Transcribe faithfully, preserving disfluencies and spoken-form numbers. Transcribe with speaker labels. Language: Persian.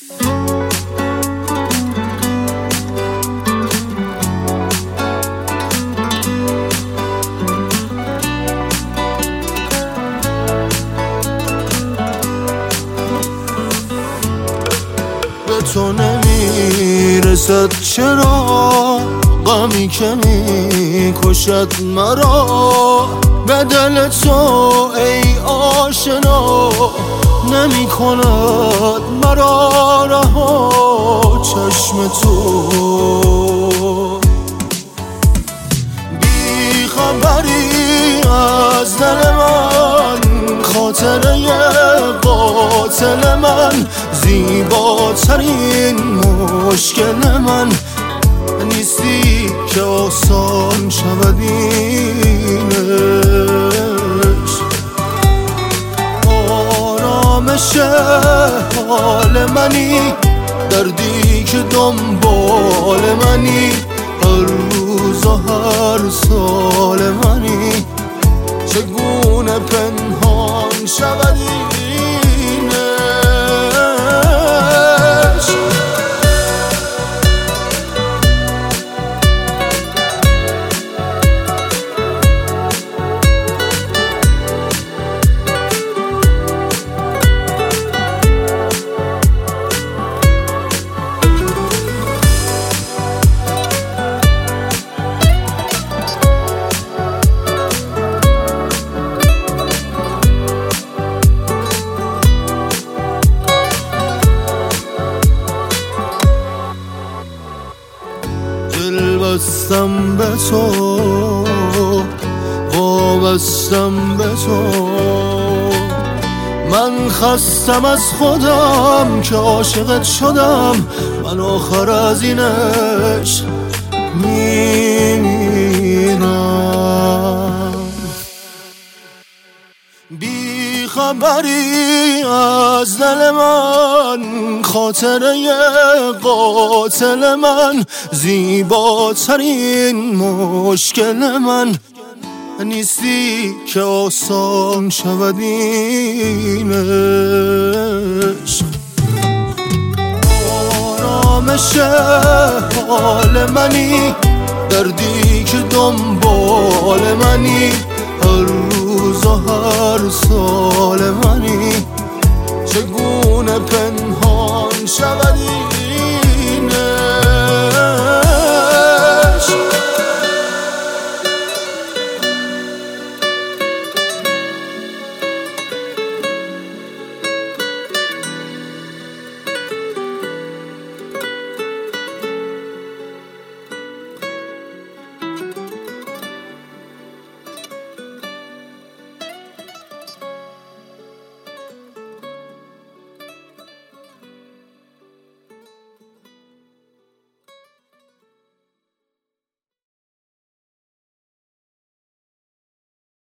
Speaker 1: تو نمیرسد چرا غمی که میکشد مرا به دل تو ای آشنا نمی کند مرا رها چشم تو بی خبری از دل من خاطره قاتل من زیباترین مشکل من نیستی که آسان شود اینش آرامش حال منی دردی که دنبال منی هر روز و هر سال منی چگونه پنهان شود اینش دل بستم به تو وابستم به تو من خستم از خودم که عاشقت شدم من آخر از اینش میمیرم بی خبری از دل من خاطره قاتل من زیباترین مشکل من نیستی که آسان شود اینش آرامش حال منی دردی که دنبال منی هر روز و هر سال منی چگونه پنهان شود